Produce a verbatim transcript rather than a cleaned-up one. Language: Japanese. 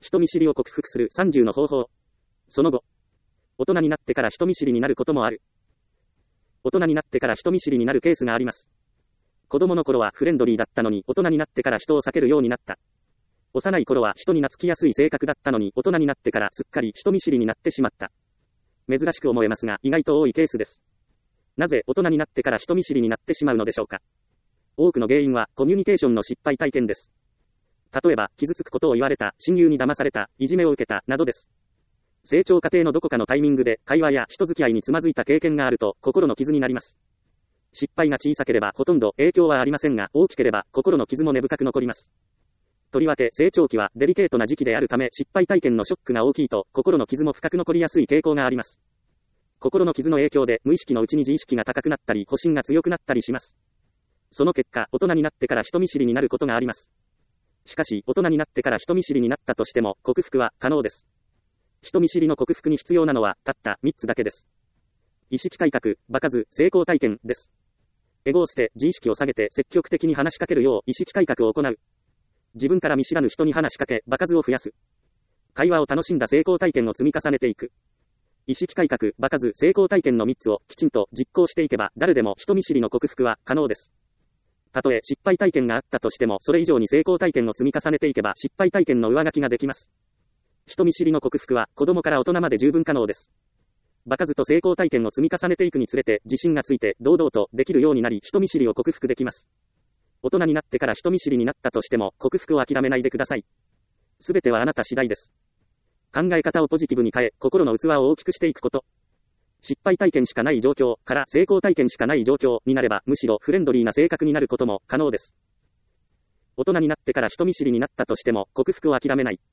人見知りを克服するさんじゅうの方法。その後、大人になってから人見知りになることもある。大人になってから人見知りになるケースがあります。子供の頃はフレンドリーだったのに大人になってから人を避けるようになった。幼い頃は人に懐きやすい性格だったのに大人になってからすっかり人見知りになってしまった。珍しく思えますが意外と多いケースです。なぜ大人になってから人見知りになってしまうのでしょうか。多くの原因はコミュニケーションの失敗体験です。例えば、傷つくことを言われた、親友に騙された、いじめを受けた、などです。成長過程のどこかのタイミングで会話や人付き合いにつまずいた経験があると心の傷になります。失敗が小さければほとんど影響はありませんが、大きければ心の傷も根深く残ります。とりわけ成長期はデリケートな時期であるため失敗体験のショックが大きいと心の傷も深く残りやすい傾向があります。心の傷の影響で無意識のうちに自意識が高くなったり保身が強くなったりします。その結果、大人になってから人見知りになることがあります。しかし、大人になってから人見知りになったとしても、克服は可能です。人見知りの克服に必要なのは、たったみっつだけです。意識改革、場数、成功体験です。エゴを捨て、自意識を下げて積極的に話しかけるよう意識改革を行う。自分から見知らぬ人に話しかけ、場数を増やす。会話を楽しんだ成功体験を積み重ねていく。意識改革、場数、成功体験のみっつをきちんと実行していけば、誰でも人見知りの克服は可能です。たとえ失敗体験があったとしても、それ以上に成功体験を積み重ねていけば、失敗体験の上書きができます。人見知りの克服は、子供から大人まで十分可能です。場数と成功体験を積み重ねていくにつれて、自信がついて、堂々とできるようになり、人見知りを克服できます。大人になってから人見知りになったとしても、克服を諦めないでください。すべてはあなた次第です。考え方をポジティブに変え、心の器を大きくしていくこと。失敗体験しかない状況から成功体験しかない状況になれば、むしろフレンドリーな性格になることも可能です。大人になってから人見知りになったとしても、克服を諦めない。